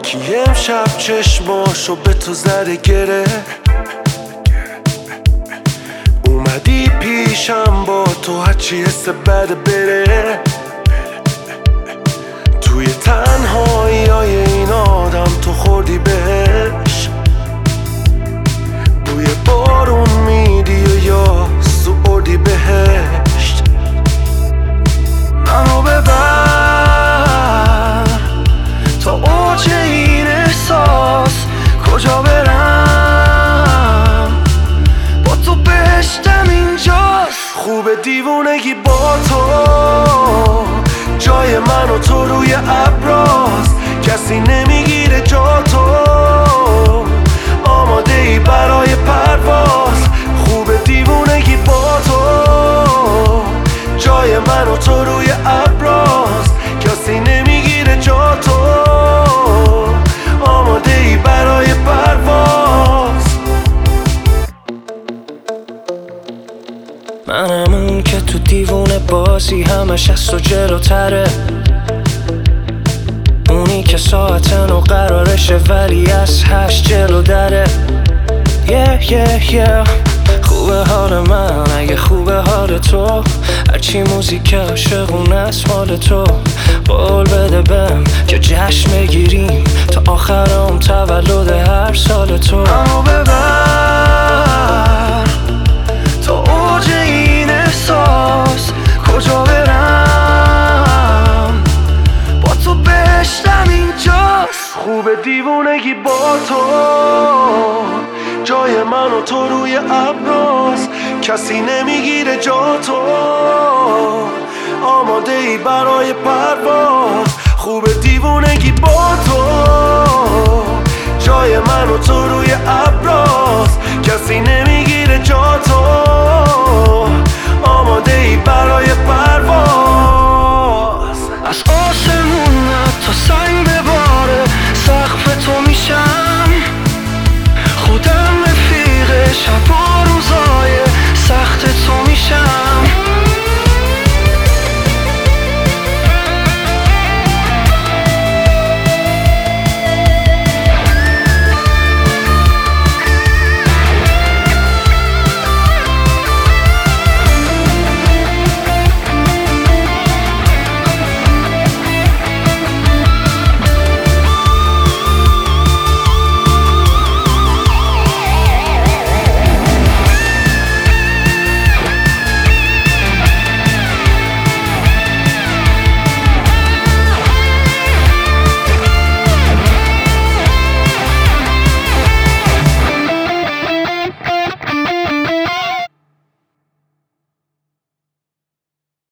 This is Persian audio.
کی امشب چشماشو به تو زده گره، اومدی پیشم با تو هرچی حس بد بره. توی تنهایی های این آدم تو خوردی بهش، بوی بارون میدی و یا سوردی بهشت. منو ببر تا اوج این احساس، کجا برم با تو بهشتم اینجاست. خوب دیوونگی با تو، جای من و تو روی ابراست، کسی نمیگیره جا تو، آماده ای برای پرواز. خوب دیوونگی با تو، جای من و تو روی ابراست، کسی نمیگیره جا تو، آماده ای برای پرواز. منم اون که تو دیوونه بازی همش از تو جلوتره، اونی که ساعت نو قرارشه ولی از 8 جلو دره. خوبه حال من اگه خوبه حال تو، هرچی موزیک عاشقونه است مال تو. قول بده بهم که جشن بگیریم تا آخرام تولد هر سال تو. منو ببر تا اوج این احساس، کجا برم با تو بهشتم اینجاست. خوب دیوونگی با تو، جای من و تو روی ابراست، کسی نمیگیره جا تو، آماده ای برای پرواز. خوب دیوونگی با تو،